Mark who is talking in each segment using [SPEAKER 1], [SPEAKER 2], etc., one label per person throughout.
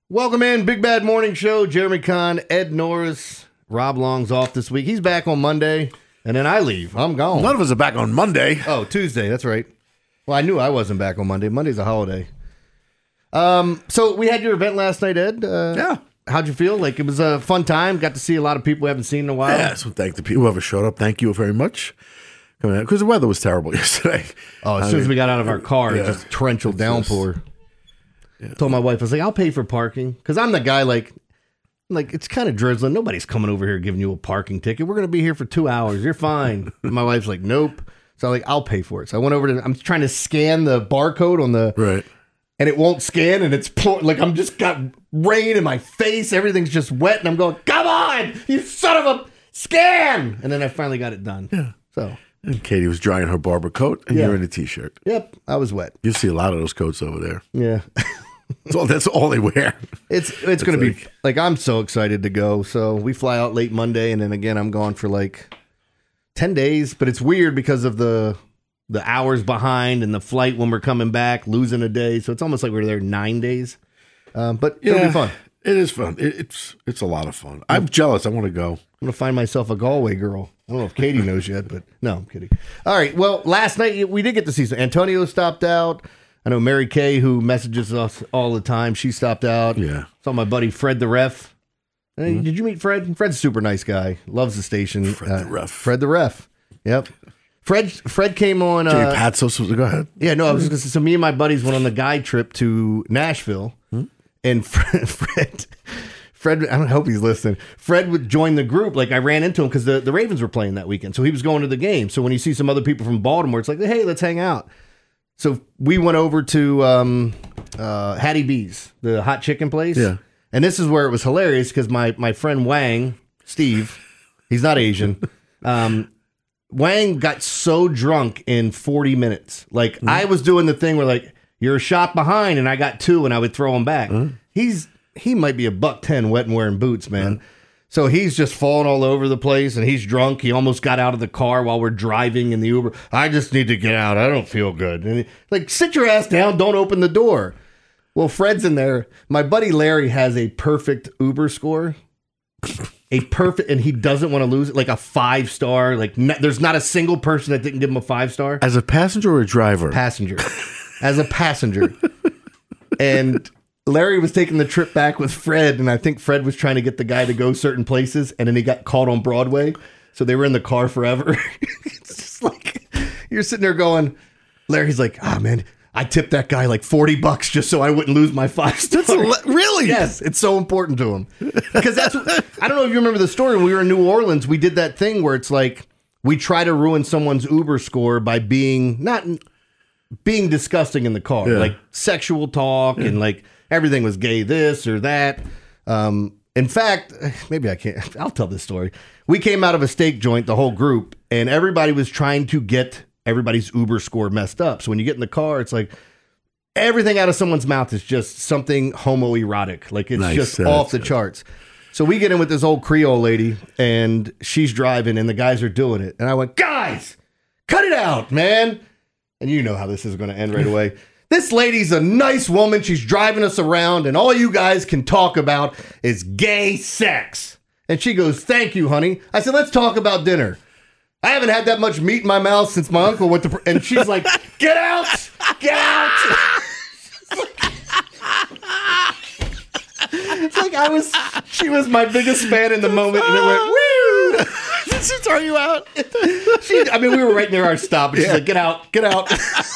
[SPEAKER 1] Welcome in, Big Bad Morning Show. Jeremy Kahn, Ed Norris, Rob Long's off this week. He's back on Monday, and then I leave. I'm gone.
[SPEAKER 2] None of us are back on Monday.
[SPEAKER 1] Oh, Tuesday. That's right. Well, I knew I wasn't back on Monday. Monday's a holiday. So we had your event last night, Ed.
[SPEAKER 2] Yeah.
[SPEAKER 1] How'd you feel? Like, it was a fun time. Got to see a lot of people we haven't seen in a while.
[SPEAKER 2] Yeah, so thank the people who ever showed up. Thank you very much. Because the weather was terrible yesterday.
[SPEAKER 1] Oh, as soon as we got out of our car,
[SPEAKER 2] yeah.
[SPEAKER 1] it just torrential downpour. Yeah. Told my wife, I was like, I'll pay for parking. Because I'm the guy, like it's kind of drizzling. Nobody's coming over here giving you a parking ticket. We're going to be here for 2 hours. You're fine. My wife's like, nope. So I'm like, I'll pay for it. So I went over to, I'm trying to scan the barcode on the,
[SPEAKER 2] right.
[SPEAKER 1] And it won't scan. And it's like, I'm just got rain in my face. Everything's just wet. And I'm going, come on, you son of a scan. And then I finally got it done.
[SPEAKER 2] Yeah.
[SPEAKER 1] So.
[SPEAKER 2] And Katie was drying her barber coat, and you're in a T-shirt.
[SPEAKER 1] Yep. I was wet.
[SPEAKER 2] You see a lot of those coats over there.
[SPEAKER 1] Yeah.
[SPEAKER 2] That's all they wear.
[SPEAKER 1] It's going to be like, I'm so excited to go. So we fly out late Monday, and then again, I'm gone for like 10 days. But it's weird because of the hours behind and the flight when we're coming back, losing a day. So it's almost like we're there 9 days. But it'll be fun.
[SPEAKER 2] It is fun. It's a lot of fun. I'm jealous. I want to go.
[SPEAKER 1] I'm going to find myself a Galway girl. I don't know if Katie knows yet, but no, I'm kidding. All right. Well, last night we did get to see some. Antonio stopped out. I know Mary Kay, who messages us all the time, she stopped out.
[SPEAKER 2] Yeah.
[SPEAKER 1] Saw my buddy Fred the Ref. Hey, did you meet Fred? Fred's a super nice guy. Loves the station.
[SPEAKER 2] Fred the Ref.
[SPEAKER 1] Fred the Ref. Yep. Fred came on.
[SPEAKER 2] Jimmy Patsos was. Go ahead.
[SPEAKER 1] Yeah, no, I was just going to say, so me and my buddies went on the guide trip to Nashville, and Fred, I don't hope he's listening. Fred would join the group. Like, I ran into him because the Ravens were playing that weekend. So he was going to the game. So when you see some other people from Baltimore, it's like, hey, let's hang out. So we went over to Hattie B's, the hot chicken place.
[SPEAKER 2] Yeah.
[SPEAKER 1] And this is where it was hilarious because my friend Wang, Steve, he's not Asian. Wang got so drunk in 40 minutes. Like, I was doing the thing where, like, you're a shot behind and I got two and I would throw him back. He might be $110 wet and wearing boots, man. So he's just falling all over the place and he's drunk. He almost got out of the car while we're driving in the Uber. I just need to get out. I don't feel good. And like, sit your ass down. Don't open the door. Well, Fred's in there. My buddy Larry has a perfect Uber score. And he doesn't want to lose it. Like a 5-star. Like, there's not a single person that didn't give him a 5-star.
[SPEAKER 2] As a passenger or a driver?
[SPEAKER 1] Passenger. As a passenger. And Larry was taking the trip back with Fred, and I think Fred was trying to get the guy to go certain places, and then he got caught on Broadway. So they were in the car forever. It's just like, you're sitting there going, Larry's like, man, I tipped that guy like $40 just so I wouldn't lose my 5 stars.
[SPEAKER 2] Really?
[SPEAKER 1] Yes, it's so important to him. Because that's what, I don't know if you remember the story. When we were in New Orleans, we did that thing where it's like, we try to ruin someone's Uber score by being disgusting in the car.
[SPEAKER 2] Yeah.
[SPEAKER 1] Like sexual talk and like everything was gay this or that. In fact, maybe I can't. I'll tell this story. We came out of a steak joint, the whole group, and everybody was trying to get everybody's Uber score messed up. So when you get in the car, it's like everything out of someone's mouth is just something homoerotic. Like it's just off the charts. So we get in with this old Creole lady and she's driving and the guys are doing it. And I went, guys, cut it out, man. And you know how this is going to end right away. This lady's a nice woman. She's driving us around and all you guys can talk about is gay sex. And she goes, thank you, honey. I said, let's talk about dinner. I haven't had that much meat in my mouth since my uncle went to... And she's like, get out! Get out! It's like she was my biggest fan in the moment, and it went, woo!
[SPEAKER 2] Did she throw you out?
[SPEAKER 1] We were right near our stop, and she's like, get out, get out.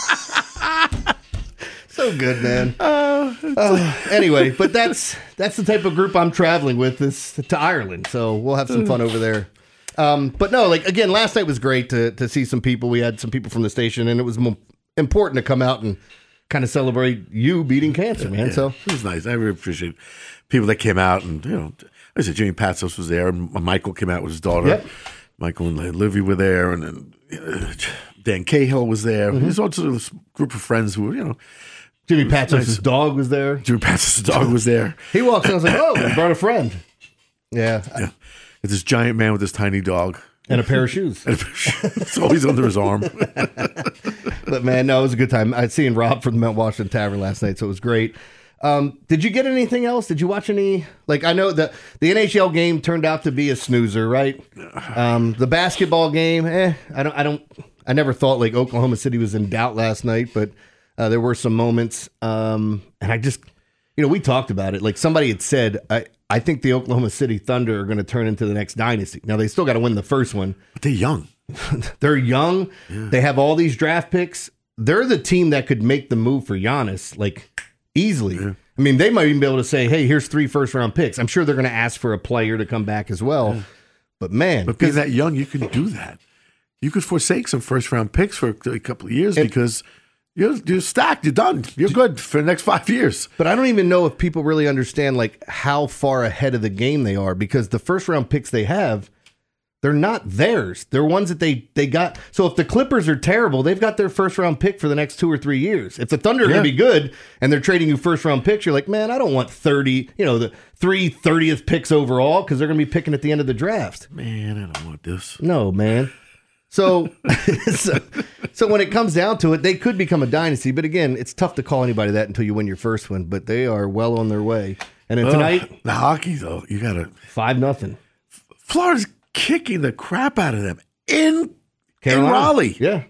[SPEAKER 1] So good, man. Anyway, but that's the type of group I'm traveling with is to Ireland, so we'll have some fun over there. But no, like, again, last night was great to see some people. We had some people from the station, and it was important to come out and kind of celebrate you beating cancer, man. Yeah. So
[SPEAKER 2] it was nice. I really appreciate people that came out, and like I said, Jimmy Patsos was there, and Michael came out with his daughter.
[SPEAKER 1] Yep.
[SPEAKER 2] Michael and Livy were there, and then Dan Cahill was there. There's also this group of friends who were,
[SPEAKER 1] Jimmy Patsos' dog was there.
[SPEAKER 2] Jimmy Patsos' dog was there.
[SPEAKER 1] He walks in, I was like, oh, we brought a friend. Yeah.
[SPEAKER 2] It's this giant man with this tiny dog.
[SPEAKER 1] And a pair of shoes.
[SPEAKER 2] It's always under his arm.
[SPEAKER 1] But man, no, it was a good time. I'd seen Rob from the Mount Washington Tavern last night, so it was great. Did you get anything else? Did you watch any? Like, I know the NHL game turned out to be a snoozer, right? The basketball game, I never thought like Oklahoma City was in doubt last night, but there were some moments. And I just, we talked about it. Like somebody had said, I think the Oklahoma City Thunder are going to turn into the next dynasty. Now they still got to win the first one.
[SPEAKER 2] But they're young.
[SPEAKER 1] They're young. Yeah. They have all these draft picks. They're the team that could make the move for Giannis, like, easily. Yeah. I mean, they might even be able to say, hey, here's 3 first-round picks. I'm sure they're going to ask for a player to come back as well. Yeah. But, man.
[SPEAKER 2] But being that young, you can do that. You could forsake some first-round picks for a couple of years because you're stacked. You're done. You're good for the next 5 years.
[SPEAKER 1] But I don't even know if people really understand, like, how far ahead of the game they are because the first-round picks they have, they're not theirs. They're ones that they got. So if the Clippers are terrible, they've got their first-round pick for the next 2 or 3 years. If the Thunder are going to be good and they're trading you first-round picks, you're like, man, I don't want 30, the 3 30th picks overall because they're going to be picking at the end of the draft.
[SPEAKER 2] Man, I don't want this.
[SPEAKER 1] No, man. So when it comes down to it, they could become a dynasty. But again, it's tough to call anybody that until you win your first one. But they are well on their way. And then tonight,
[SPEAKER 2] the hockey though, you got to
[SPEAKER 1] 5-0.
[SPEAKER 2] Florida's kicking the crap out of them in Raleigh.
[SPEAKER 1] Yeah.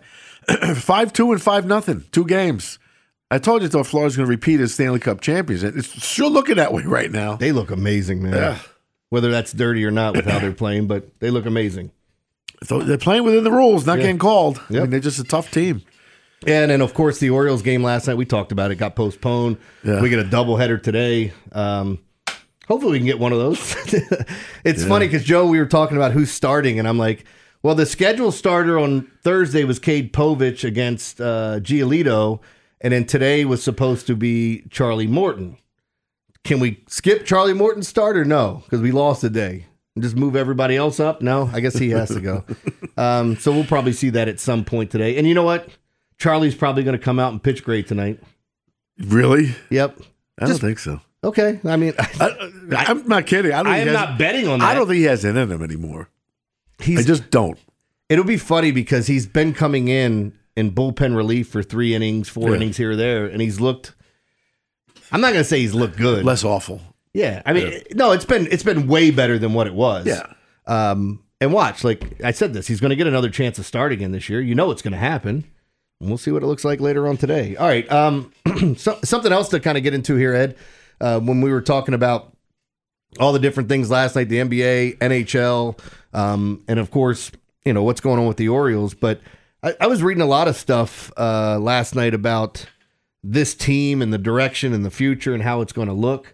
[SPEAKER 2] 5-2 and 5-0, 2 games. I told you, thought Florida's going to repeat as Stanley Cup champions. It's sure looking that way right now.
[SPEAKER 1] They look amazing, man.
[SPEAKER 2] Yeah.
[SPEAKER 1] Whether that's dirty or not with how they're playing, but they look amazing.
[SPEAKER 2] So they're playing within the rules, not getting called. Yep. I mean, they're just a tough team.
[SPEAKER 1] And then, of course, the Orioles game last night, we talked about it, got postponed. Yeah. We get a doubleheader today. Hopefully we can get one of those. It's funny because, Joe, we were talking about who's starting, and I'm like, well, the scheduled starter on Thursday was Cade Povich against Giolito, and then today was supposed to be Charlie Morton. Can we skip Charlie Morton's start or no? Because we lost a day. And just move everybody else up? No, I guess he has to go. So we'll probably see that at some point today. And you know what? Charlie's probably going to come out and pitch great tonight.
[SPEAKER 2] Really?
[SPEAKER 1] Yep.
[SPEAKER 2] I don't think so.
[SPEAKER 1] Okay. I mean,
[SPEAKER 2] I'm not kidding.
[SPEAKER 1] I am not betting on that.
[SPEAKER 2] I don't think he has it in him anymore. I just don't.
[SPEAKER 1] It'll be funny because he's been coming in bullpen relief for 3 innings, 4 innings here or there, and he's looked. I'm not going to say he's looked good.
[SPEAKER 2] Less awful.
[SPEAKER 1] Yeah, I mean, no, it's been way better than what it was.
[SPEAKER 2] Yeah.
[SPEAKER 1] And watch, like I said this, he's going to get another chance to start again this year. You know it's going to happen. And we'll see what it looks like later on today. All right, something else to kind of get into here, Ed. When we were talking about all the different things last night, the NBA, NHL, and of course, what's going on with the Orioles. But I was reading a lot of stuff last night about this team and the direction and the future and how it's going to look.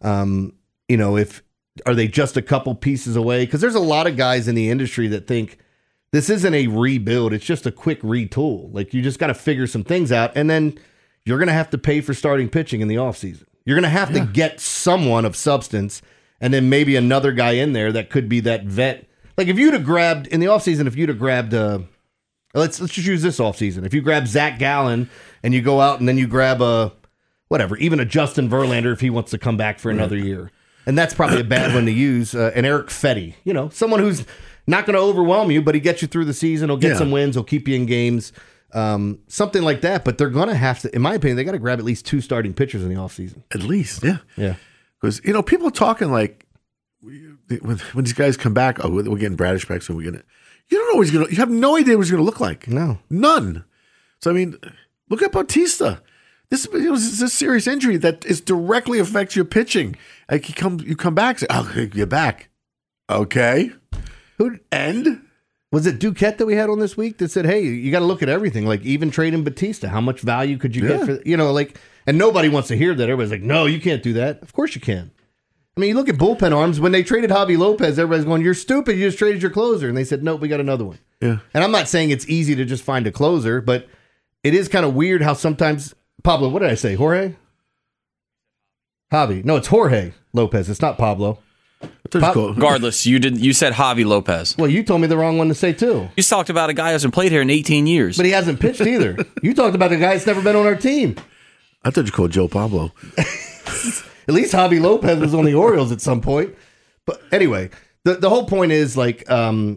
[SPEAKER 1] Are they just a couple pieces away? Because there's a lot of guys in the industry that think this isn't a rebuild. It's just a quick retool. Like, you just got to figure some things out. And then you're going to have to pay for starting pitching in the offseason. You're going to have to get someone of substance and then maybe another guy in there that could be that vet. Like, if you'd have grabbed, in the offseason, let's just use this offseason. If you grab Zach Gallen and you go out and then you grab even a Justin Verlander if he wants to come back for another year. And that's probably a bad one to use. An Eric Fetty, someone who's not going to overwhelm you, but he gets you through the season. He'll get some wins. He'll keep you in games. Something like that. But they're going to have to, in my opinion, they got to grab at least 2 starting pitchers in the offseason.
[SPEAKER 2] At least, yeah.
[SPEAKER 1] Yeah.
[SPEAKER 2] Because, people are talking like, when these guys come back, we're getting Bradish back, so we're going to, you don't know what he's going to, you have no idea what he's going to look like.
[SPEAKER 1] No.
[SPEAKER 2] None. So, I mean, look at Bautista. This is a serious injury that directly affects your pitching. Like, you come back, say, you're back. Okay.
[SPEAKER 1] Was it Duquette that we had on this week that said, hey, you got to look at everything, like even trading Bautista. How much value could you get for, and nobody wants to hear that. Everybody's like, no, you can't do that. Of course you can. I mean, you look at bullpen arms. When they traded Javi Lopez, everybody's going, you're stupid. You just traded your closer. And they said, nope, we got another one.
[SPEAKER 2] Yeah.
[SPEAKER 1] And I'm not saying it's easy to just find a closer, but it is kind of weird how sometimes, Pablo, what did I say? Jorge? Javi. No, it's Jorge Lopez. It's not Pablo.
[SPEAKER 3] Regardless, you said Javi Lopez.
[SPEAKER 1] Well, you told me the wrong one to say, too.
[SPEAKER 3] You talked about a guy who hasn't played here in 18 years.
[SPEAKER 1] But he hasn't pitched either. You talked about a guy that's never been on our team.
[SPEAKER 2] I thought you called Joe Pablo.
[SPEAKER 1] At least Javi Lopez was on the Orioles at some point. But anyway, the whole point is, like,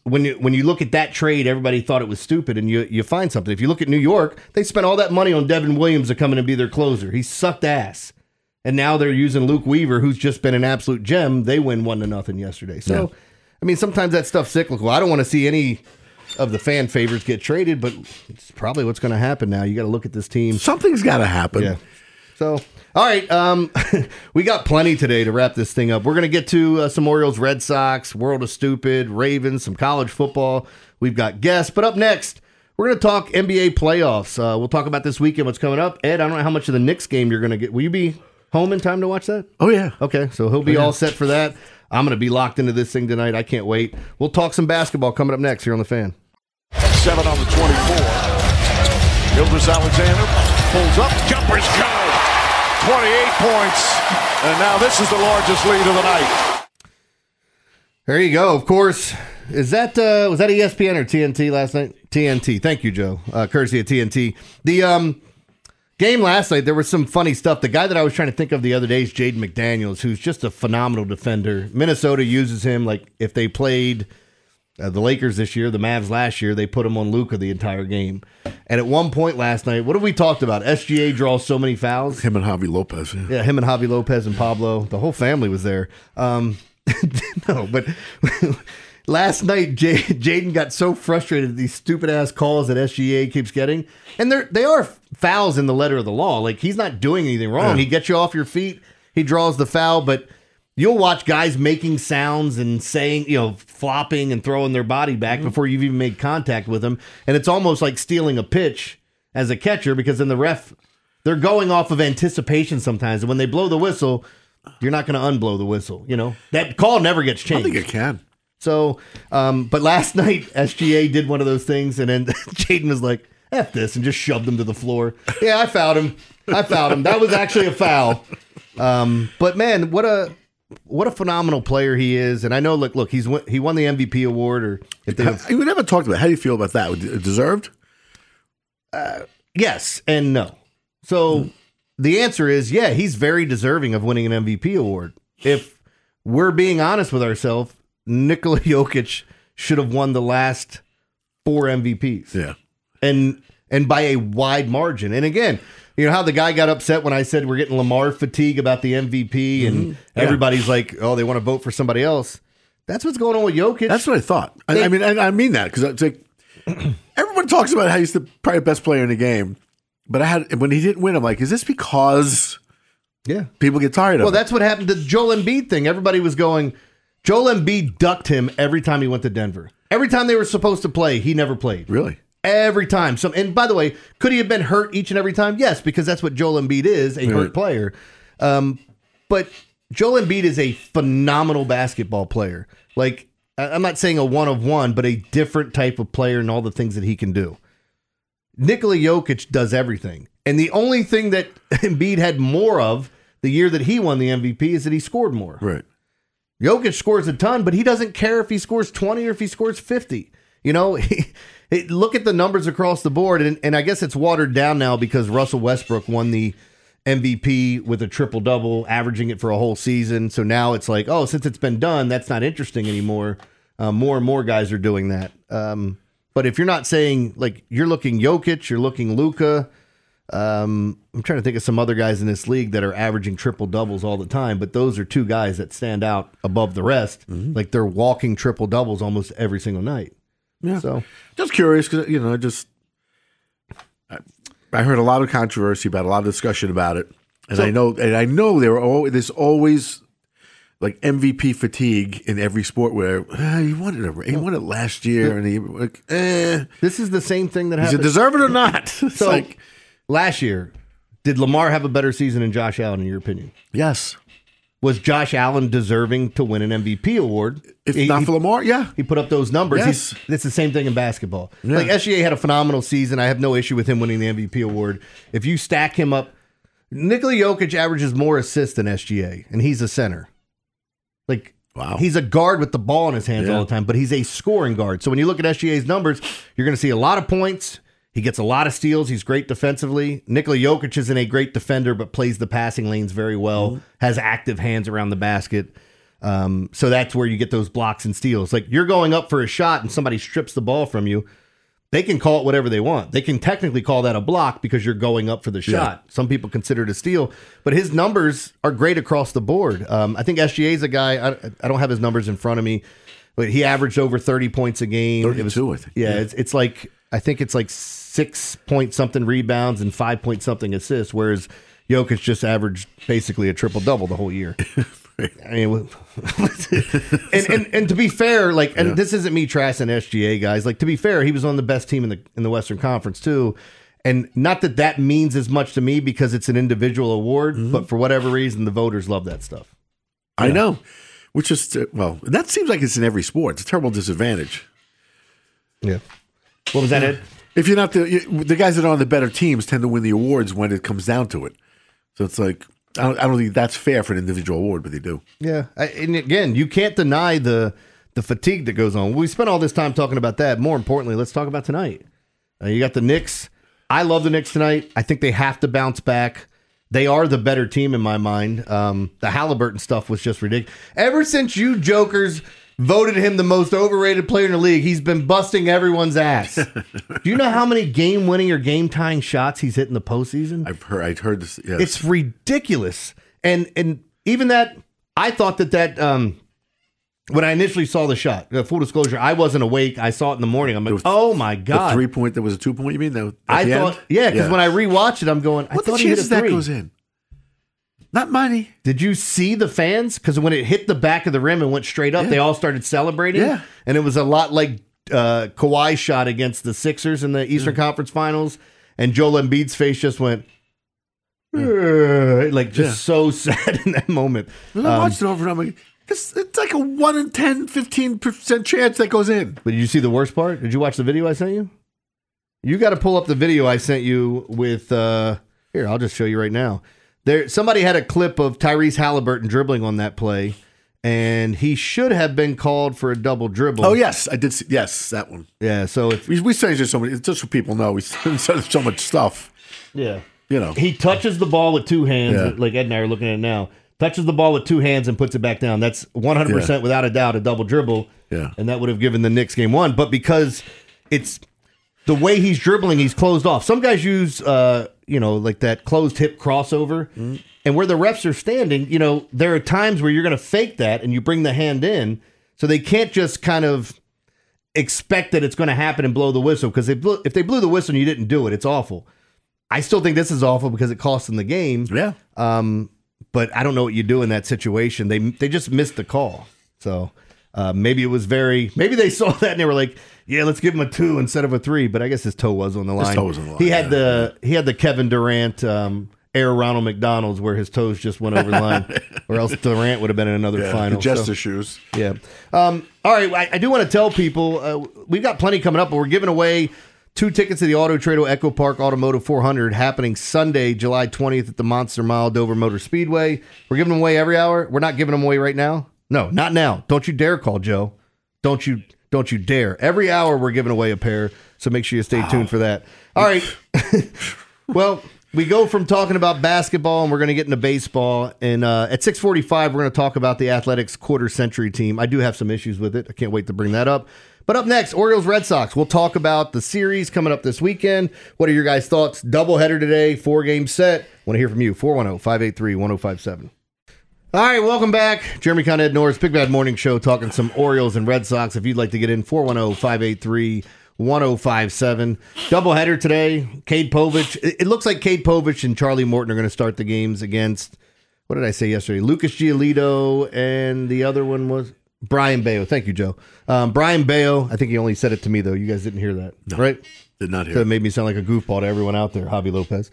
[SPEAKER 1] when you look at that trade, everybody thought it was stupid, and you find something. If you look at New York, they spent all that money on Devin Williams to come in and be their closer. He sucked ass. And now they're using Luke Weaver, who's just been an absolute gem. They win 1-0 yesterday. So, I mean, sometimes that stuff's cyclical. I don't want to see any of the fan favorites get traded, but it's probably what's going to happen now. You got to look at this team.
[SPEAKER 2] Something's got to happen.
[SPEAKER 1] Yeah. So, all right. We got plenty today to wrap this thing up. We're going to get to some Orioles, Red Sox, World of Stupid, Ravens, some college football. We've got guests. But up next, we're going to talk NBA playoffs. We'll talk about this weekend, what's coming up. Ed, I don't know how much of the Knicks game you're going to get. Will you be home in time to watch that?
[SPEAKER 2] Oh, yeah.
[SPEAKER 1] Okay, so he'll be all set for that. I'm going to be locked into this thing tonight. I can't wait. We'll talk some basketball coming up next here on The Fan.
[SPEAKER 4] 7 on the 24. Gilgeous Alexander pulls up. Jumpers go. 28 points. And now this is the largest lead of the night.
[SPEAKER 1] There you go. Of course. Was that ESPN or TNT last night? TNT. Thank you, Joe. Courtesy of TNT. The game last night, there was some funny stuff. The guy that I was trying to think of the other day is Jaden McDaniels, who's just a phenomenal defender. Minnesota uses him like if they played the Lakers this year, the Mavs last year, they put him on Luka the entire game. And at one point last night, what have we talked about? SGA draws so many fouls.
[SPEAKER 2] Him and Javi Lopez.
[SPEAKER 1] Yeah, him and Javi Lopez and Pablo. The whole family was there. No, but last night, Jaden got so frustrated at these stupid-ass calls that SGA keeps getting. And they are fouls in the letter of the law. Like, he's not doing anything wrong. He gets you off your feet. He draws the foul, but you'll watch guys making sounds and saying, flopping and throwing their body back before you've even made contact with them. And it's almost like stealing a pitch as a catcher because then the ref, they're going off of anticipation sometimes. And when they blow the whistle, you're not going to unblow the whistle. That call never gets changed.
[SPEAKER 2] I think it can.
[SPEAKER 1] So, but last night, SGA did one of those things, and then Jaden was like, F this, and just shoved him to the floor. Yeah, I fouled him. That was actually a foul. But, man, what a phenomenal player he is. And I know, look, he won the MVP award. Or if
[SPEAKER 2] we never talked about it. How do you feel about that? Deserved?
[SPEAKER 1] Yes and no. So the answer is, yeah, he's very deserving of winning an MVP award. If we're being honest with ourselves, Nikola Jokic should have won the last 4 MVPs.
[SPEAKER 2] Yeah.
[SPEAKER 1] And by a wide margin. And again, you know how the guy got upset when I said we're getting Lamar fatigue about the MVP and everybody's like, oh, they want to vote for somebody else. That's what's going on with Jokic.
[SPEAKER 2] That's what I thought. I mean that because it's like everyone talks about how he's probably the best player in the game. But when he didn't win, I'm like, is this because people get tired of it?
[SPEAKER 1] Well, that's what happened to the Joel Embiid thing. Everybody was going, Joel Embiid ducked him every time he went to Denver. Every time they were supposed to play, he never played.
[SPEAKER 2] Really?
[SPEAKER 1] Every time. And by the way, could he have been hurt each and every time? Yes, because that's what Joel Embiid is, a hurt player. But Joel Embiid is a phenomenal basketball player. Like, I'm not saying a one of one, but a different type of player and all the things that he can do. Nikola Jokic does everything. And the only thing that Embiid had more of the year that he won the MVP is that he scored more.
[SPEAKER 2] Right.
[SPEAKER 1] Jokic scores a ton, but he doesn't care if he scores 20 or if he scores 50. Look at the numbers across the board, and I guess it's watered down now because Russell Westbrook won the MVP with a triple-double, averaging it for a whole season. So now it's like, oh, since it's been done, that's not interesting anymore. More and more guys are doing that. But if you're not saying, like, you're looking Jokic, you're looking Luka, I'm trying to think of some other guys in this league that are averaging triple-doubles all the time, but those are 2 guys that stand out above the rest. Mm-hmm. Like, they're walking triple-doubles almost every single night.
[SPEAKER 2] Yeah.
[SPEAKER 1] So
[SPEAKER 2] just curious because I heard a lot of controversy about it, a lot of discussion about it, and I know there's always like MVP fatigue in every sport where he won it last year, and
[SPEAKER 1] this is the same thing that happened.
[SPEAKER 2] Does it deserve it or not?
[SPEAKER 1] So last year, did Lamar have a better season than Josh Allen in your opinion?
[SPEAKER 2] Yes. Was
[SPEAKER 1] Josh Allen deserving to win an MVP award?
[SPEAKER 2] If not for Lamar, yeah.
[SPEAKER 1] He put up those numbers.
[SPEAKER 2] Yes.
[SPEAKER 1] It's the same thing in basketball. Yeah. Like, SGA had a phenomenal season. I have no issue with him winning the MVP award. If you stack him up, Nikola Jokic averages more assists than SGA, and he's a center. Like,
[SPEAKER 2] wow.
[SPEAKER 1] He's a guard with the ball in his hands all the time, but he's a scoring guard. So when you look at SGA's numbers, you're going to see a lot of points. He gets a lot of steals. He's great defensively. Nikola Jokic isn't a great defender, but plays the passing lanes very well, has active hands around the basket. So that's where you get those blocks and steals. Like you're going up for a shot and somebody strips the ball from you. They can call it whatever they want. They can technically call that a block because you're going up for the shot. Yeah. Some people consider it a steal, but his numbers are great across the board. I think SGA is a guy, I don't have his numbers in front of me, but he averaged over 30 points a game.
[SPEAKER 2] 32, I think.
[SPEAKER 1] Yeah, it's like, I think it's like 6 point something rebounds and 5 point something assists, whereas Jokic just averaged basically a triple-double the whole year. I mean, and to be fair, like, and this isn't me trashing SGA guys. Like, to be fair, he was on the best team in the Western Conference too, and not that means as much to me because it's an individual award, but for whatever reason, the voters love that stuff.
[SPEAKER 2] I know, which is that seems like it's in every sport. It's a terrible disadvantage.
[SPEAKER 1] Yeah. What was that, Ed?
[SPEAKER 2] If you're not the guys that are on the better teams tend to win the awards when it comes down to it. So it's like. I don't think that's fair for an individual award, but they do. Yeah.
[SPEAKER 1] And again, you can't deny the fatigue that goes on. We spent all this time talking about that. More importantly, let's talk about tonight. You got the Knicks. I love the Knicks tonight. I think they have to bounce back. They are the better team in my mind. The Halliburton stuff was just ridiculous. Ever since you jokers voted him the most overrated player in the league, he's been busting everyone's ass. Do you know how many game-winning or game-tying shots he's hit in the postseason?
[SPEAKER 2] I've heard this. Yes.
[SPEAKER 1] It's ridiculous. And even that, I thought that when I initially saw the shot, full disclosure, I wasn't awake. I saw it in the morning. I'm like, oh my God.
[SPEAKER 2] The 3-point that was a 2-point, you mean?
[SPEAKER 1] I thought, yeah, because when I rewatched it, I'm going, I thought he hit a 3.
[SPEAKER 2] That goes in? Not money.
[SPEAKER 1] Did you see the fans? Because when it hit the back of the rim and went straight up, they all started celebrating.
[SPEAKER 2] Yeah.
[SPEAKER 1] And it was a lot like Kawhi's shot against the Sixers in the Eastern Conference Finals. And Joel Embiid's face just went, so sad in that moment.
[SPEAKER 2] I watched it over and I'm like, it's like a 1 in 10, 15% chance that goes in.
[SPEAKER 1] But did you see the worst part? Did you watch the video I sent you? You got to pull up the video I sent you with, here, I'll just show you right now. Somebody had a clip of Tyrese Halliburton dribbling on that play, and he should have been called for a double dribble.
[SPEAKER 2] Oh, yes, I did see, yes, that one.
[SPEAKER 1] Yeah, so if
[SPEAKER 2] we say so many, just so people know, we said so much stuff.
[SPEAKER 1] Yeah.
[SPEAKER 2] You know.
[SPEAKER 1] He touches the ball with two hands, like Ed and I are looking at it now. Touches the ball with two hands and puts it back down. That's 100% without a doubt a double dribble.
[SPEAKER 2] Yeah.
[SPEAKER 1] And that would have given the Knicks game one. But because it's the way he's dribbling, he's closed off. Some guys use like that closed hip crossover. Mm-hmm. And where the refs are standing, there are times where you're going to fake that and you bring the hand in. So they can't just kind of expect that it's going to happen and blow the whistle. Because if they blew the whistle and you didn't do it, it's awful. I still think this is awful because it cost them the game.
[SPEAKER 2] Yeah.
[SPEAKER 1] But I don't know what you do in that situation. They just missed the call. So maybe maybe they saw that and they were like, yeah, let's give him a 2 instead of a 3. But I guess his toe was on the line.
[SPEAKER 2] His toe was on the line.
[SPEAKER 1] He had the Kevin Durant Air Ronald McDonald's where his toes just went over the line, or else Durant would have been in another final.
[SPEAKER 2] The jester shoes.
[SPEAKER 1] Yeah. All right. I do want to tell people we've got plenty coming up, but we're giving away 2 tickets to the Auto Trado Echo Park Automotive 400 happening Sunday, July 20th at the Monster Mile Dover Motor Speedway. We're giving them away every hour. We're not giving them away right now. No, not now. Don't you dare call Joe. Don't you dare. Every hour we're giving away a pair, so make sure you stay tuned for that. All right. Well, we go from talking about basketball and we're going to get into baseball. And at 6:45, we're going to talk about the Athletics quarter century team. I do have some issues with it. I can't wait to bring that up. But up next, Orioles Red Sox. We'll talk about the series coming up this weekend. What are your guys' thoughts? Doubleheader today, 4-game set. Want to hear from you. 410-583-1057. All right, welcome back. Jeremy Conn, Ed Norris, Big Bad Morning Show, talking some Orioles and Red Sox. If you'd like to get in, 410-583-1057. Doubleheader today. Cade Povich. It looks like Cade Povich and Charlie Morton are going to start the games against, what did I say yesterday? Lucas Giolito, and the other one was Brian Bayo. Thank you, Joe. Brian Bayo, I think he only said it to me, though. You guys didn't hear that, right?
[SPEAKER 2] Did not hear
[SPEAKER 1] so it. Made me sound like a goofball to everyone out there, Javi Lopez.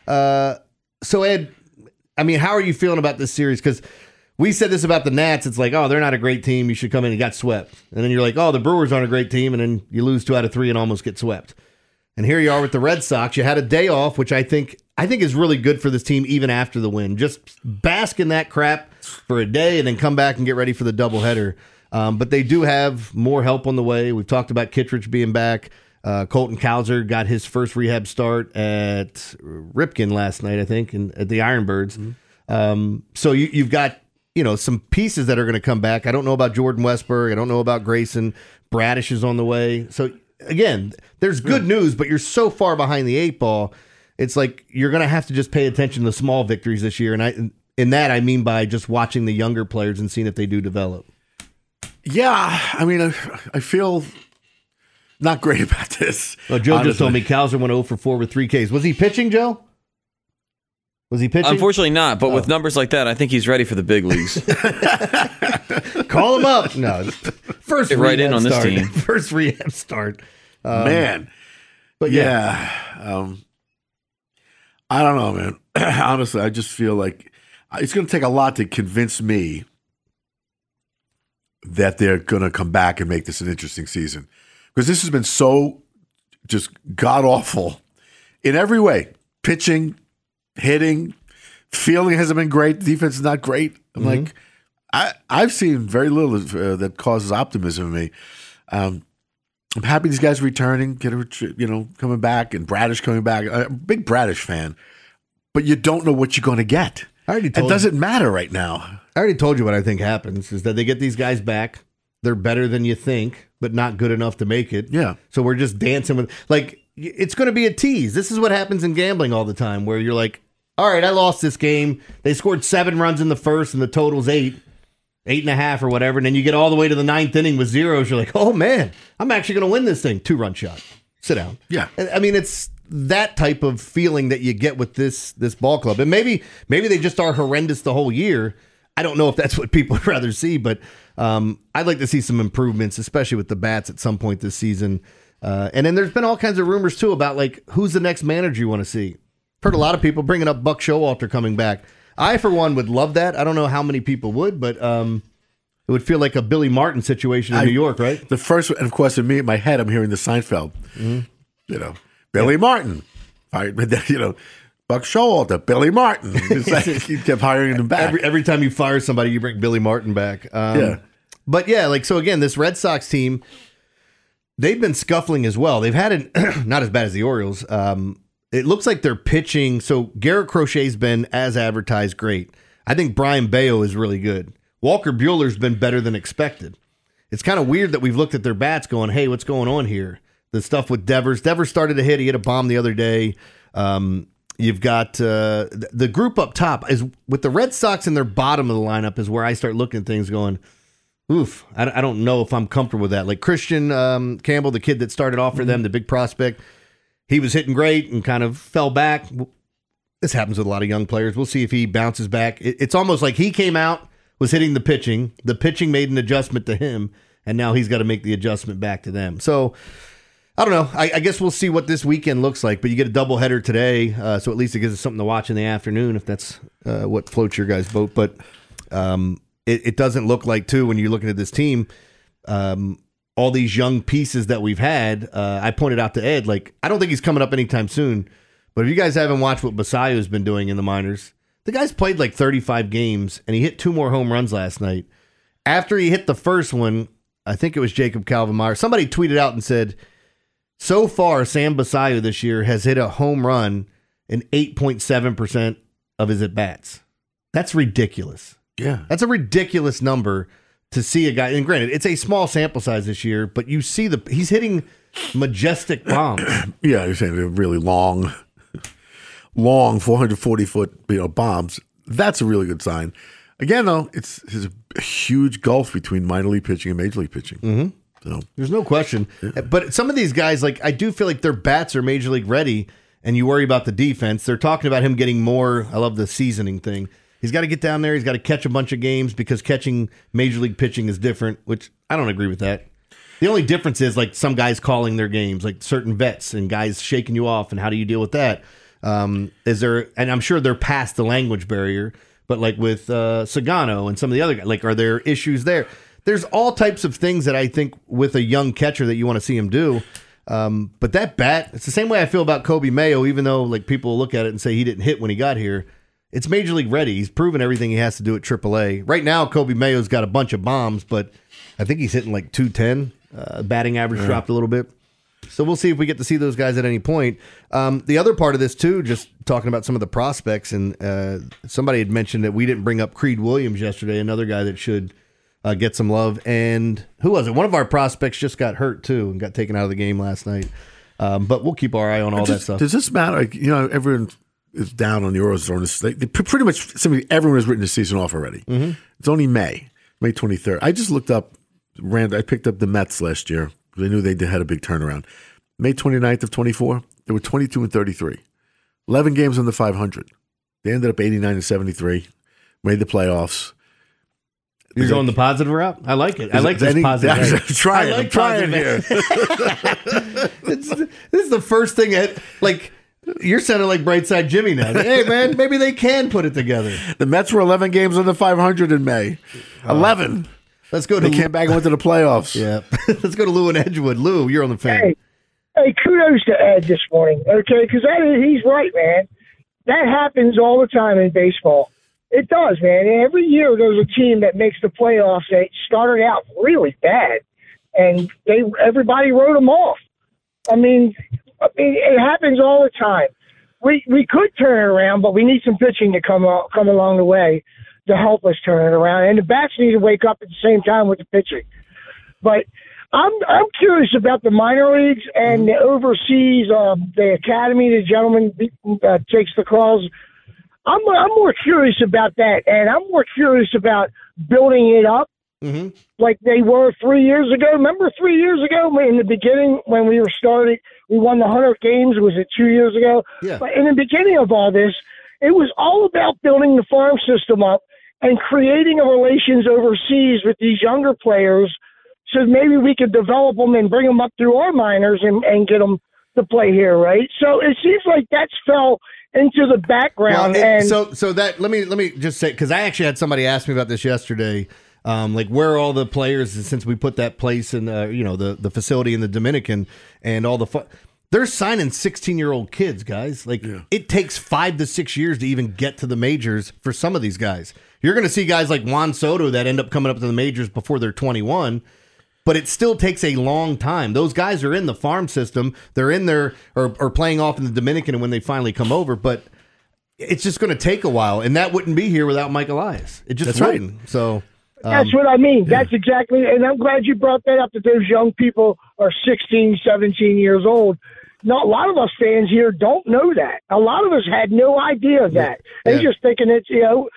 [SPEAKER 1] So, Ed, I mean, how are you feeling about this series? Because we said this about the Nats. It's like, oh, they're not a great team. You should come in and got swept. And then you're like, oh, the Brewers aren't a great team. And then you lose 2 out of 3 and almost get swept. And here you are with the Red Sox. You had a day off, which I think is really good for this team even after the win. Just bask in that crap for a day and then come back and get ready for the doubleheader. But they do have more help on the way. We've talked about Kittredge being back. Colton Cowser got his first rehab start at Ripken last night, I think, at the Ironbirds. Mm-hmm. So you've got some pieces that are going to come back. I don't know about Jordan Westberg. I don't know about Grayson. Bradish is on the way. So, again, there's good news, but you're so far behind the 8 ball. It's like you're going to have to just pay attention to the small victories this year. And in that, I mean by just watching the younger players and seeing if they do develop.
[SPEAKER 2] Yeah, I mean, I feel not great about this.
[SPEAKER 1] Well, Joe just told me Cowser went 0 for 4 with 3 Ks. Was he pitching, Joe? Was he pitching?
[SPEAKER 3] Unfortunately not, but with numbers like that, I think he's ready for the big leagues.
[SPEAKER 1] Call him up. No, first
[SPEAKER 3] Get right in on this team.
[SPEAKER 1] First rehab start.
[SPEAKER 2] Man.
[SPEAKER 1] But
[SPEAKER 2] yeah. I don't know, man. Honestly, I just feel like it's going to take a lot to convince me that they're going to come back and make this an interesting season. Because this has been so just god-awful in every way. Pitching, hitting, fielding hasn't been great. Defense is not great. I'm like, I've seen very little that causes optimism in me. I'm happy these guys are returning, coming back, and Bradish coming back. I'm a big Bradish fan, but you don't know what you're going to get. It doesn't matter right now.
[SPEAKER 1] I already told you what I think happens is that they get these guys back. They're better than you think, but not good enough to make it.
[SPEAKER 2] Yeah.
[SPEAKER 1] So we're just dancing with, it's going to be a tease. This is what happens in gambling all the time, where you're like, all right, I lost this game. They scored 7 runs in the first, and the total's 8.5 or whatever. And then you get all the way to the 9th inning with zeros. You're like, oh, man, I'm actually going to win this thing. 2-run shot. Sit down.
[SPEAKER 2] Yeah.
[SPEAKER 1] I mean, it's that type of feeling that you get with this ball club. And maybe they just are horrendous the whole year. I don't know if that's what people would rather see, but I'd like to see some improvements, especially with the bats at some point this season. And then there's been all kinds of rumors, too, about, who's the next manager you want to see. Heard a lot of people bringing up Buck Showalter coming back. I, for one, would love that. I don't know how many people would, but it would feel like a Billy Martin situation in New York, right?
[SPEAKER 2] The first, and of course, in my head, I'm hearing the Seinfeld. Billy Martin. Buck Showalter, Billy Martin. It's like he kept hiring him back.
[SPEAKER 1] Every time you fire somebody, you bring Billy Martin back. But yeah, so again, this Red Sox team, they've been scuffling as well. They've had it not as bad as the Orioles. It looks like they're pitching. So Garrett Crochet's been, as advertised, great. I think Brian Bayo is really good. Walker Buehler's been better than expected. It's kind of weird that we've looked at their bats going, hey, what's going on here? The stuff with Devers. Devers started to hit. He hit a bomb the other day. You've got the group up top. Is with the Red Sox in their bottom of the lineup is where I start looking at things going, oof, I don't know if I'm comfortable with that. Like Christian Campbell, the kid that started off for them, the big prospect, he was hitting great and kind of fell back. This happens with a lot of young players. We'll see if he bounces back. It's almost like he came out, was hitting the pitching. The pitching made an adjustment to him, and now he's got to make the adjustment back to them. So, I don't know. I guess we'll see what this weekend looks like, but you get a doubleheader today, so at least it gives us something to watch in the afternoon if that's what floats your guys' boat. But it doesn't look like, too, when you're looking at this team, all these young pieces that we've had, I pointed out to Ed, I don't think he's coming up anytime soon. But if you guys haven't watched what Basayo's been doing in the minors, the guy's played 35 games, and he hit 2 more home runs last night. After he hit the first one, I think it was Jacob Calvin-Meyer, somebody tweeted out and said, so far, Sam Basayo this year has hit a home run in 8.7% of his at-bats. That's ridiculous.
[SPEAKER 2] Yeah.
[SPEAKER 1] That's a ridiculous number to see a guy, and granted, it's a small sample size this year, but you see he's hitting majestic bombs.
[SPEAKER 2] Yeah, you're saying they're really long 440-foot bombs. That's a really good sign. Again, though, there's a huge gulf between minor league pitching and major league pitching.
[SPEAKER 1] Mm-hmm.
[SPEAKER 2] So
[SPEAKER 1] there's no question. Yeah. But some of these guys, I do feel like their bats are major league ready, and you worry about the defense. They're talking about him getting more. I love the seasoning thing. He's got to get down there. He's got to catch a bunch of games because catching major league pitching is different, which I don't agree with that. The only difference is some guys calling their games, like certain vets and guys shaking you off, and how do you deal with that? Is there? And I'm sure they're past the language barrier, but with Sagano and some of the other guys, are there issues there? There's all types of things that I think with a young catcher that you want to see him do. But that bat, it's the same way I feel about Kobe Mayo, even though people look at it and say he didn't hit when he got here. It's major league ready. He's proven everything he has to do at AAA. Right now, Kobe Mayo's got a bunch of bombs, but I think he's hitting 210. Batting average dropped a little bit. So we'll see if we get to see those guys at any point. The other part of this, too, just talking about some of the prospects, and somebody had mentioned that we didn't bring up Creed Williams yesterday, another guy that should get some love. And who was it? One of our prospects just got hurt, too, and got taken out of the game last night. But we'll keep our eye on all that stuff.
[SPEAKER 2] Does this matter? Everyone is down on the Orioles. Pretty much everyone has written the season off already. Mm-hmm. It's only May 23rd. I just looked up, I picked up the Mets last year because I knew they had a big turnaround. May 29th of 24, they were 22-33. 11 games under 500. They ended up 89-73, made the playoffs.
[SPEAKER 1] You're going the positive route? I like it. I like this positive.
[SPEAKER 2] I'm trying here.
[SPEAKER 1] This is the first thing you're sounding like Brightside Jimmy now. Hey, man, maybe they can put it together.
[SPEAKER 2] The Mets were 11 games under 500 in May. 11.
[SPEAKER 1] Let's go to.
[SPEAKER 2] They came back and went to the playoffs.
[SPEAKER 1] Yeah. Let's go to Lou and Edgewood. Lou, you're on the fan.
[SPEAKER 5] Hey, kudos to Ed this morning, okay? Because he's right, man. That happens all the time in baseball. It does, man. And every year there's a team that makes the playoffs that started out really bad, and everybody wrote them off. I mean, it happens all the time. We could turn it around, but we need some pitching to come along the way to help us turn it around. And the bats need to wake up at the same time with the pitching. But I'm curious about the minor leagues and the overseas, the academy, the gentleman takes the calls. I'm more curious about that, and I'm more curious about building it up like they were 3 years ago. Remember 3 years ago in the beginning when we were starting, we won the 100 games. Was it 2 years ago?
[SPEAKER 1] Yeah.
[SPEAKER 5] But in the beginning of all this, it was all about building the farm system up and creating a relations overseas with these younger players so maybe we could develop them and bring them up through our minors and get them to play here, right? So it seems like that's fell into the background.
[SPEAKER 1] So that let me just say, because I actually had somebody ask me about this yesterday, where are all the players since we put that place in the facility in the Dominican and all the they're signing 16-year-old kids, guys. It takes 5 to 6 years to even get to the majors for some of these guys. You're going to see guys like Juan Soto that end up coming up to the majors before they're 21. But it still takes a long time. Those guys are in the farm system. They're in there or playing off in the Dominican when they finally come over. But it's just going to take a while. And that wouldn't be here without Mike Elias. It just wouldn't. Right. So
[SPEAKER 5] that's what I mean. Yeah. That's exactly. And I'm glad you brought that up, that those young people are 16, 17 years old. Not a lot of us fans here don't know that. A lot of us had no idea of that. They're just thinking it's,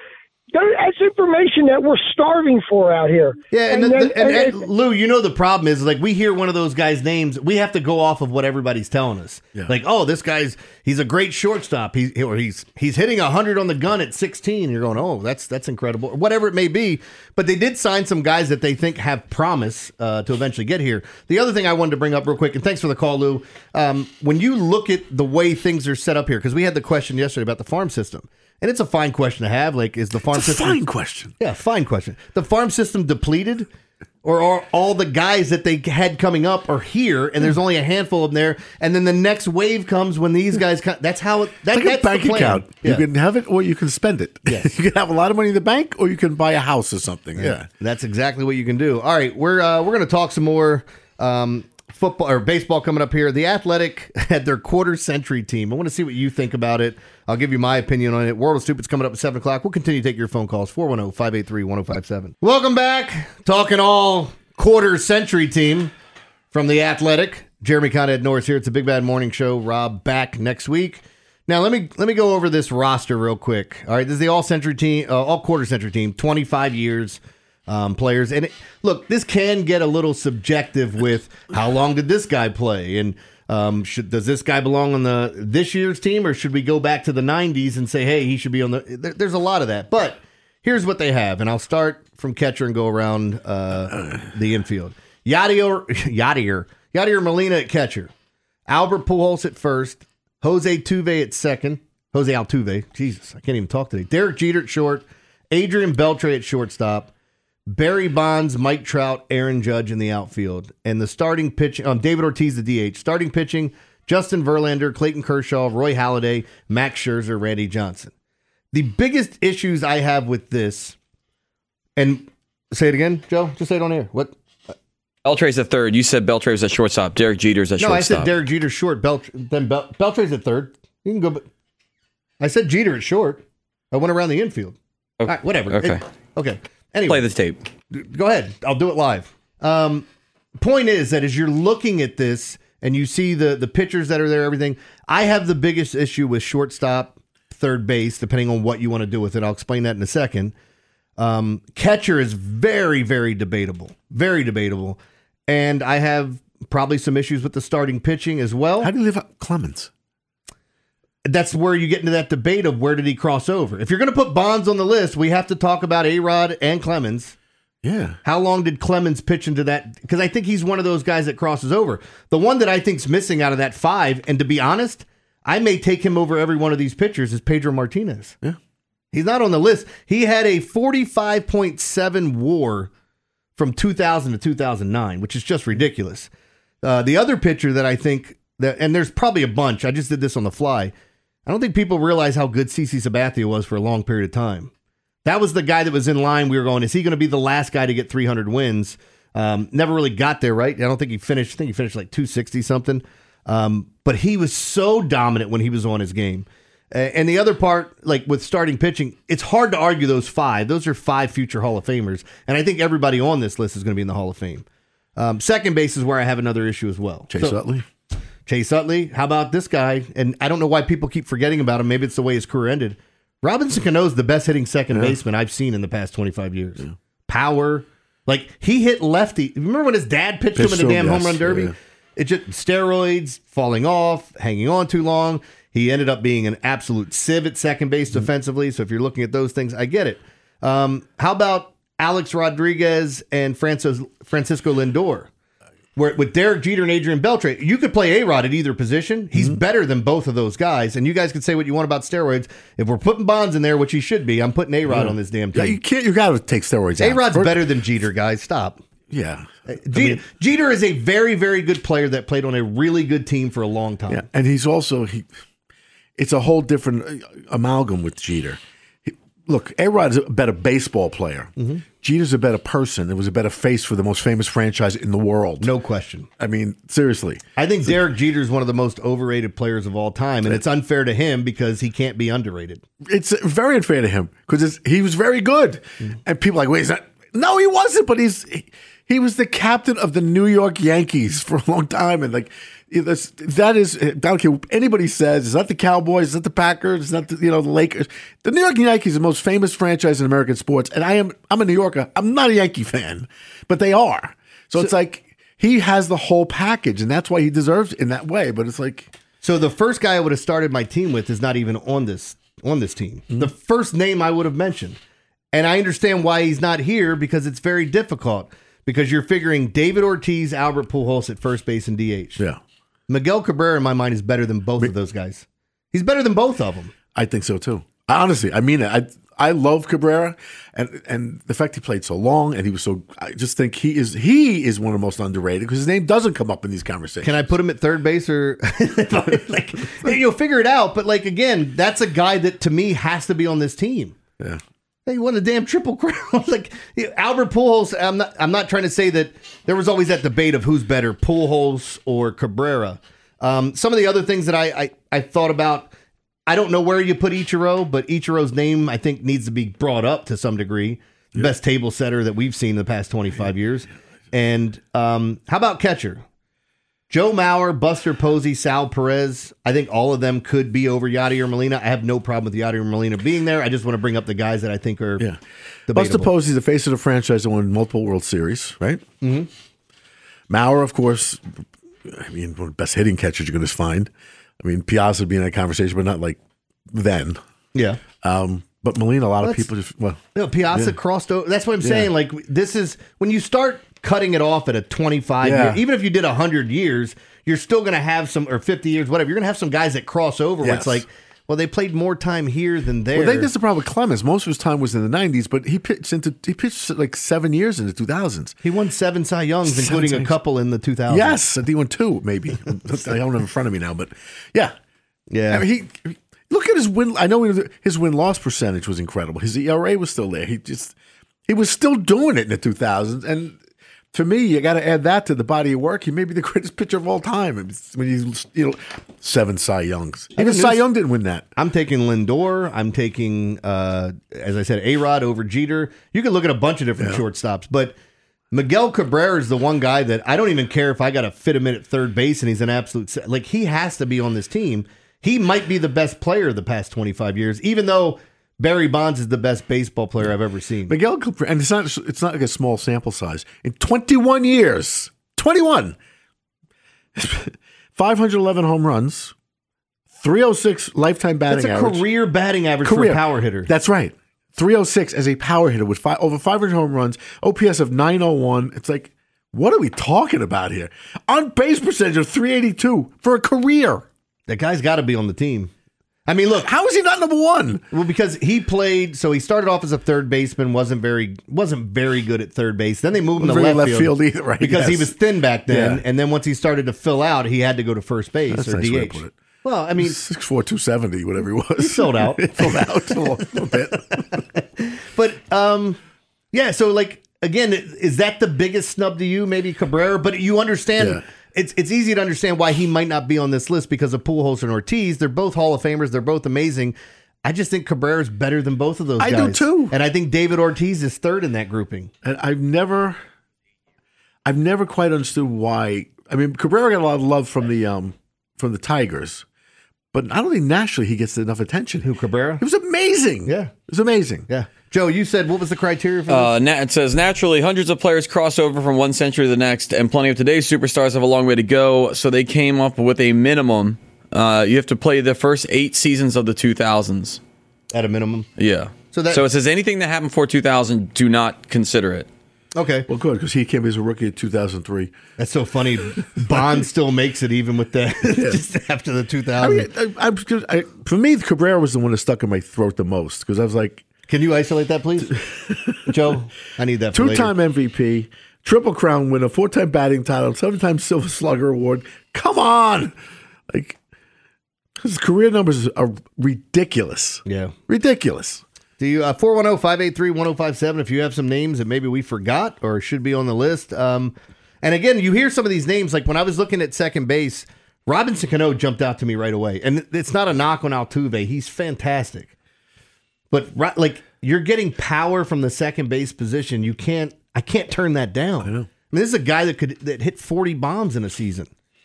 [SPEAKER 5] that's information that we're starving for out here.
[SPEAKER 1] Yeah, and Lou, the problem is we hear one of those guys' names, we have to go off of what everybody's telling us. Yeah. This he's a great shortstop. He's hitting 100 on the gun at 16. And you're going, oh, that's incredible, or whatever it may be. But they did sign some guys that they think have promise to eventually get here. The other thing I wanted to bring up real quick, and thanks for the call, Lou. When you look at the way things are set up here, because we had the question yesterday about the farm system. And it's a fine question to have. Is the farm system?
[SPEAKER 2] Fine question.
[SPEAKER 1] Yeah, fine question. The farm system depleted, or are all the guys that they had coming up are here, and there's only a handful of them there, and then the next wave comes when these guys come? That's how it. That's
[SPEAKER 2] like a bank account.
[SPEAKER 1] Yeah.
[SPEAKER 2] You can have it, or you can spend it. Yes. You can have a lot of money in the bank, or you can buy a house or something. Yeah,
[SPEAKER 1] that's exactly what you can do. All right, we're going to talk some more. Football or baseball coming up here. The Athletic had their quarter-century team. I want to see what you think about it. I'll give you my opinion on it. World of Stupid's coming up at 7 o'clock. We'll continue to take your phone calls, 410-583-1057. Welcome back. Talking all quarter-century team from The Athletic. Jeremy Conn, Ed Norris here. It's a Big Bad Morning Show. Rob back next week. Now, let me go over this roster real quick. All right, this is the all-century team, all quarter-century team, 25 years. Players. And look, this can get a little subjective with how long did this guy play? And does this guy belong on this year's team, or should we go back to the 90s and say, hey, he should be on there's a lot of that. But here's what they have, and I'll start from catcher and go around the infield. Yadier Molina at catcher. Albert Pujols at first. Jose Altuve at second. Jose Altuve. Jesus, I can't even talk today. Derek Jeter at short. Adrian Beltre at shortstop. Barry Bonds, Mike Trout, Aaron Judge in the outfield. And the starting pitching, David Ortiz, the DH. Starting pitching, Justin Verlander, Clayton Kershaw, Roy Halladay, Max Scherzer, Randy Johnson. The biggest issues I have with this, and say it again, Joe, just say it on air. What?
[SPEAKER 3] Beltre's at third. You said Beltre was at shortstop. Derek Jeter's at
[SPEAKER 1] No,
[SPEAKER 3] shortstop.
[SPEAKER 1] I said Derek Jeter short. Beltre's at third. You can go. I said Jeter at short. I went around the infield. All right, whatever.
[SPEAKER 3] Okay.
[SPEAKER 1] Okay. Anyway,
[SPEAKER 3] Play the tape.
[SPEAKER 1] go ahead. I'll do it live. Point is that as you're looking at this and you see the pictures that are there, everything, I have the biggest issue with shortstop, third base, depending on what you want to do with it. I'll explain that in a second. Catcher is very, very debatable. Very debatable. And I have probably some issues with the starting pitching as well.
[SPEAKER 2] How do you leave out Clemens?
[SPEAKER 1] That's where you get into that debate of where did he cross over. If you're going to put Bonds on the list, we have to talk about A-Rod and Clemens.
[SPEAKER 2] Yeah.
[SPEAKER 1] How long did Clemens pitch into that? Because I think he's one of those guys that crosses over. The one that I think's missing out of that five, and to be honest, I may take him over every one of these pitchers, is Pedro Martinez.
[SPEAKER 2] Yeah.
[SPEAKER 1] He's not on the list. He had a 45.7 WAR from 2000 to 2009, which is just ridiculous. The other pitcher that I think, and there's probably a bunch, I just did this on the fly, I don't think people realize how good CC Sabathia was for a long period of time. That was the guy that was in line. We were going, is he going to be the last guy to get 300 wins? Never really got there, right? I don't think he finished. I think he finished like 260 something. But he was so dominant when he was on his game. And the other part, like with starting pitching, it's hard to argue those five. Those are five future Hall of Famers. And I think everybody on this list is going to be in the Hall of Fame. Second base is where I have another issue as well.
[SPEAKER 2] Chase Utley.
[SPEAKER 1] Chase Utley. How about this guy? And I don't know why people keep forgetting about him. Maybe it's the way his career ended. Robinson Cano is the best hitting second baseman I've seen in the past 25 years. Yeah. Power. Like, he hit lefty. Remember when his dad pitched him in the damn home run derby? Yeah. It just steroids, falling off, hanging on too long. He ended up being an absolute sieve at second base defensively. So if you're looking at those things, I get it. How about Alex Rodriguez and Francisco Lindor? Where, with Derek Jeter and Adrian Beltre, you could play A-Rod at either position. He's better than both of those guys. And you guys can say what you want about steroids. If we're putting Bonds in there, which he should be, I'm putting A-Rod on this damn team.
[SPEAKER 2] Yeah, you got to take steroids out.
[SPEAKER 1] A-Rod's better than Jeter, guys. Stop.
[SPEAKER 2] Yeah.
[SPEAKER 1] Jeter is a very, very good player that played on a really good team for a long time.
[SPEAKER 2] Yeah, and he's also, it's a whole different amalgam with Jeter. Look, A-Rod's a better baseball player. Mm-hmm. Jeter's a better person. It was a better face for the most famous franchise in the world.
[SPEAKER 1] No question.
[SPEAKER 2] I mean, seriously.
[SPEAKER 1] I think Derek Jeter is one of the most overrated players of all time, and it's unfair to him because he can't be underrated.
[SPEAKER 2] It's very unfair to him because he was very good. Mm-hmm. And people are like, wait, is that? No, he wasn't, but he was the captain of the New York Yankees for a long time. And like, that is, I don't care what anybody says, is that the Cowboys, is that the Packers, is that the Lakers? The New York Yankees are the most famous franchise in American sports. And I'm a New Yorker. I'm not a Yankee fan, but they are. So it's like, he has the whole package, and that's why he deserves it in that way. But it's like.
[SPEAKER 1] So the first guy I would have started my team with is not even on this team. Mm-hmm. The first name I would have mentioned. And I understand why he's not here, because it's very difficult. Because you're figuring David Ortiz, Albert Pujols at first base and DH.
[SPEAKER 2] Yeah.
[SPEAKER 1] Miguel Cabrera, in my mind, is better than both of those guys. He's better than both of them.
[SPEAKER 2] I think so, too. Honestly, I mean it. I love Cabrera, and the fact he played so long, and he was so. I just think he is one of the most underrated because his name doesn't come up in these conversations.
[SPEAKER 1] Can I put him at third base or like you'll figure it out? But like again, that's a guy that to me has to be on this team.
[SPEAKER 2] Yeah.
[SPEAKER 1] He won a damn Triple Crown. Like Albert Pujols. I'm not trying to say that there was always that debate of who's better, Pujols or Cabrera. Some of the other things that I thought about. I don't know where you put Ichiro, but Ichiro's name I think needs to be brought up to some degree. The best table setter that we've seen in the past 25 years. And how about catcher? Joe Mauer, Buster Posey, Sal Perez. I think all of them could be over Yadier Molina. I have no problem with Yadier Molina being there. I just want to bring up the guys that I think are debatable.
[SPEAKER 2] Buster Posey's the face of the franchise that won multiple World Series, right? Mm-hmm. Mauer, of course, I mean, one of the best hitting catchers you're going to find. I mean, Piazza would be in that conversation, but not like then.
[SPEAKER 1] Yeah.
[SPEAKER 2] But Molina, a lot of people just,
[SPEAKER 1] Piazza crossed over. That's what I'm saying. Like, this is, when you start cutting it off at a 25 year, even if you did 100 years, you're still going to have some, or 50 years, whatever. You're going to have some guys that cross over where it's like, well, they played more time here than there.
[SPEAKER 2] Well, I think that's the problem with Clemens. Most of his time was in the 90s, but he pitched like 7 years in the 2000s.
[SPEAKER 1] He won 7 Cy Youngs, including a couple in the 2000s.
[SPEAKER 2] Yes, I think he won 2, maybe. I don't have it in front of me now, but yeah.
[SPEAKER 1] Yeah.
[SPEAKER 2] I mean, look at his win. I know his win-loss percentage was incredible. His ERA was still there. He was still doing it in the 2000s, and to me, you got to add that to the body of work. He may be the greatest pitcher of all time. When he's 7 Cy Youngs. Even Cy Young didn't win that.
[SPEAKER 1] I'm taking Lindor. I'm taking, as I said, A-Rod over Jeter. You can look at a bunch of different shortstops, but Miguel Cabrera is the one guy that I don't even care if I got to fit him in at third base and he's an absolute, like, he has to be on this team. He might be the best player of the past 25 years, even though Barry Bonds is the best baseball player I've ever seen.
[SPEAKER 2] Miguel Cabrera, and it's not like a small sample size. In 21 years, 21, 511 home runs, 306 lifetime batting average.
[SPEAKER 1] That's a career batting average for a power hitter.
[SPEAKER 2] That's right. 306 as a power hitter with over 500 home runs, OPS of 901. It's like, what are we talking about here? On base percentage of 382 for a career.
[SPEAKER 1] That guy's got to be on the team. I mean, look,
[SPEAKER 2] how is he not number one?
[SPEAKER 1] Well, because he played, so he started off as a third baseman, wasn't very good at third base. Then they moved him to left field
[SPEAKER 2] either, right?
[SPEAKER 1] Because he was thin back then, and then once he started to fill out, he had to go to first base.
[SPEAKER 2] That's
[SPEAKER 1] or
[SPEAKER 2] nice
[SPEAKER 1] DH.
[SPEAKER 2] way to put it.
[SPEAKER 1] Well, I mean,
[SPEAKER 2] 6'4", 270, whatever he was.
[SPEAKER 1] He filled out.
[SPEAKER 2] He filled out a little bit.
[SPEAKER 1] But yeah. So like again, is that the biggest snub to you? Maybe Cabrera, but you understand.
[SPEAKER 2] Yeah.
[SPEAKER 1] It's easy to understand why he might not be on this list because of Pujols and Ortiz. They're both Hall of Famers. They're both amazing. I just think Cabrera's better than both of those guys.
[SPEAKER 2] I do too.
[SPEAKER 1] And I think David Ortiz is third in that grouping.
[SPEAKER 2] And I've never quite understood why. I mean, Cabrera got a lot of love from the Tigers, but I don't think nationally he gets enough attention.
[SPEAKER 1] Who, Cabrera?
[SPEAKER 2] It was amazing.
[SPEAKER 1] Yeah.
[SPEAKER 2] It was amazing.
[SPEAKER 1] Yeah. Joe, you said what was the criteria for this?
[SPEAKER 3] It says naturally hundreds of players cross over from one century to the next, and plenty of today's superstars have a long way to go. So they came up with a minimum. You have to play the first 8 seasons of the 2000s.
[SPEAKER 1] At a minimum?
[SPEAKER 3] Yeah. So it says anything that happened before 2000, do not consider it.
[SPEAKER 1] Okay.
[SPEAKER 2] Well, good, because he came as a rookie in 2003.
[SPEAKER 1] That's so funny. Bond still makes it even with that just after the 2000.
[SPEAKER 2] For me, Cabrera was the one that stuck in my throat the most because I was like,
[SPEAKER 1] can you isolate that, please? Joe, I need that for later.
[SPEAKER 2] 2-time MVP, Triple Crown winner, 4-time batting title, 7-time Silver Slugger Award. Come on! Like, his career numbers are ridiculous.
[SPEAKER 1] Yeah.
[SPEAKER 2] Ridiculous.
[SPEAKER 1] Do you 410-583-1057 if you have some names that maybe we forgot or should be on the list. And again, you hear some of these names, like when I was looking at second base, Robinson Cano jumped out to me right away. And it's not a knock on Altuve. He's fantastic. But like you're getting power from the second base position. I can't turn that down.
[SPEAKER 2] I know.
[SPEAKER 1] I mean, this is a guy that hit 40 bombs in a season.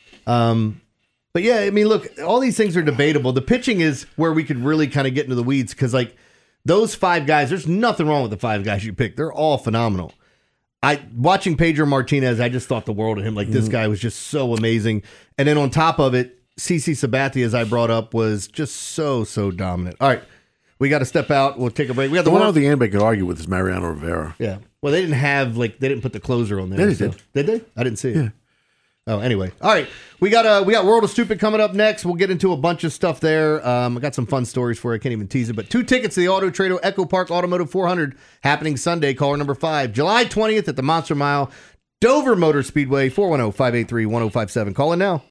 [SPEAKER 1] But yeah, I mean, look, all these things are debatable. The pitching is where we could really kind of get into the weeds because like those 5 guys, there's nothing wrong with the 5 guys you picked. They're all phenomenal. Watching Pedro Martinez, I just thought the world of him. Like this guy was just so amazing. And then on top of it, CC Sabathia, as I brought up, was just so dominant. All right. We got to step out. We'll take a break. We got
[SPEAKER 2] the one I don't think anybody could argue with is Mariano Rivera.
[SPEAKER 1] Yeah. Well, they didn't put the closer on there.
[SPEAKER 2] Yeah, they did.
[SPEAKER 1] Did they? I didn't see it.
[SPEAKER 2] Yeah.
[SPEAKER 1] Oh, anyway. All right. We got World of Stupid coming up next. We'll get into a bunch of stuff there. I got some fun stories for you. I can't even tease it. But 2 tickets to the Auto Trader Echo Park Automotive 400 happening Sunday, caller number 5, July 20th at the Monster Mile, Dover Motor Speedway, 410-583-1057. Call in now.